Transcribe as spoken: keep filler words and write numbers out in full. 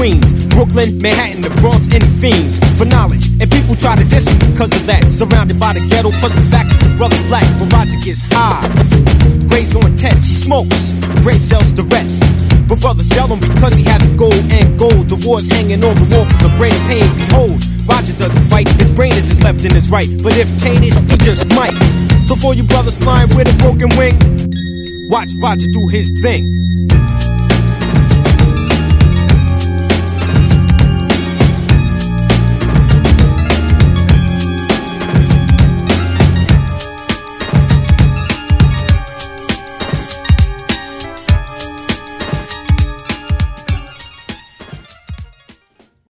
Queens, Brooklyn, Manhattan, the Bronx, and fiends for knowledge. And people try to diss him because of that. Surrounded by the ghetto, plus the fact that the brother's black. But Roger gets high. Gray's on test, he smokes. Gray sells the rest. But brothers yell him because he has a gold and gold. The war's hanging on the wall from the brain of pain. Behold, Roger doesn't fight. His brain is his left and his right. But if tainted, he just might. So for you brothers flying with a broken wing, watch Roger do his thing.